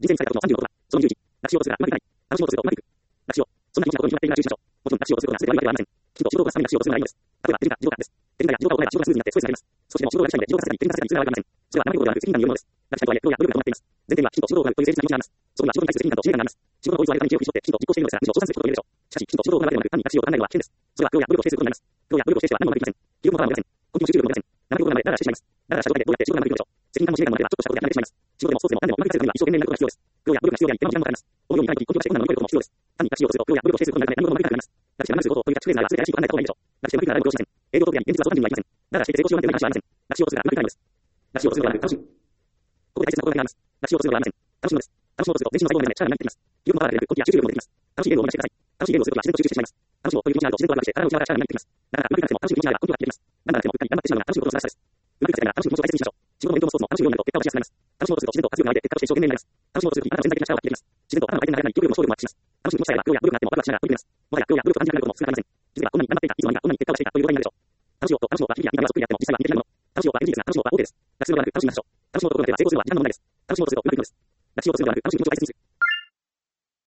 人生にされたことの36は、その20時、楽しようとするがうまくいかない。楽しようとするとうまくいく。楽しよう。そんなに大きなことに決まっているなら注意しましょう。もちろん楽しようとすることが全て悪いわけではありません。きちんと主導が進め楽しようとするのがいいのです。例えば、手品か自動化です。手品や自動化を行えば自動化スムーズになってストレスが減ります。そしても主導ができないので自動化させたり、手品させたりするのは悪いわけではありません。それはあまりことではなく責任感によるものです。楽しないとはいえ、労や努力が伴っています。前提にはきちんと主導を行うという誠実な気持ちがあります。そこには仕事に対する責任感と使命感があります。仕事の効率を上げるために知恵を絞ってきちんと実行しているのですが、むしろ称賛することを言えるでしょう。しかし、きちんと主導を行うではなく、単に楽しようと考えるのは危険です。それは労や努力を否定することになります。労や努力を否定しては何もうまくいきません。記録もパワーも出ません。根気も集中力も出ません。生きることなので、だらだらしてしまいます。だらだらしたことだけでどうやって仕事がうまくいくのでしょう。責任感も使命感もあれば、ちょっとしたことで諦めてしまいます。仕事でもスポーツでも何でもうまくいかせるためには一生懸命になることが必要です。労や努力が必要であり、手間も時間もかかります。思うようにいかないとき、根気がして困難を乗り越えることも必要です。単に楽しようとすると、労や努力を否定することになるため何事もうまくいかなくなります。楽して我慢することをとにかくするなら、全て正しいと考えた方がいいでしょう。楽してうまくいかないならどうしません。営業トップや現実はそのためにはいません。だらして成功しようなんていう話はありません。楽しようとするがうまくいかないのです。楽しようとするのではなく楽しい。ここで大切な心がけがあります。楽しようとするのではありません。楽しいのです。楽しもうとすると全身の細胞の中で力がなくなってきます。記憶もパワーが出なく、根気や集中力も出てきます。楽しいゲームを思い出してください。楽しいゲームをするときは自然と集中してしまいます。楽しもうという気持ちがあると自然とワクワクして体を内側から力がなくなってきます。なかなかうまくいかなくても楽しい気持ちがあれば根気が切れます。頑張らなくてもうっかり頑張ってしまうのが楽しいことの素晴らしさです。うまくいかせるなら楽しい気持ちを大切にしましょう。仕事の勉強もスポーツも楽しいようになると結果を出しやすくなります。楽しもうとすると自然と活力が湧いて結果として一生懸命になります。楽しもうとするときあなたの潜在的な力を発揮できます。自然とあなたの相手になれない記憶力も勝利力も発揮します。楽しい気持ちさえあれば労や努力があってもワクワクしながら取り組めます。もはや労や努力と感じなくなることも少なくありません。気づけばこんなに頑張っていた、いつの間にかこんなに結果を出していたという状態になるでしょう。楽しいこと、楽しいことは日々や見た目はそっくりであっても実際は似ていないもの。楽しいことは NG ですが、楽しいことは OK です。楽しむのではなく楽しみましょう。楽しいことを心がけては成功するのは時間の問題です。楽しもうとするとうまくいくのです。楽しいことをするのではなく楽しい気持ちを大切にする。